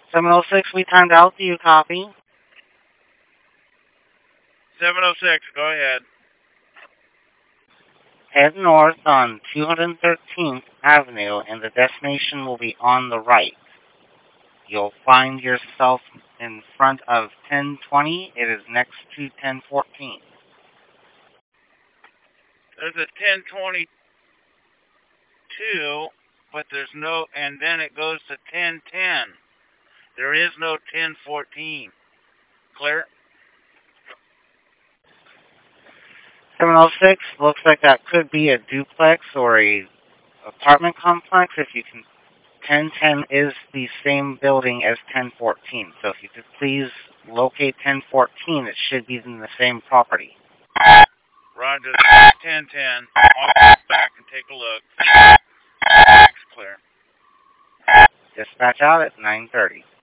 706, we timed out. Do you copy? 706, go ahead. Head north on 213th Avenue, and the destination will be on the right. You'll find yourself in front of 1020. It is next to 1014. There's a 1022, but there's no, and then it goes to 1010. There is no 1014. Clear? 706, looks like that could be a duplex or a apartment complex. If you can, 1010 is the same building as 1014. So if you could please locate 1014, it should be in the same property. Roger, 1010. I'll go back and take a look. Thanks, clear. Dispatch out at 9:30.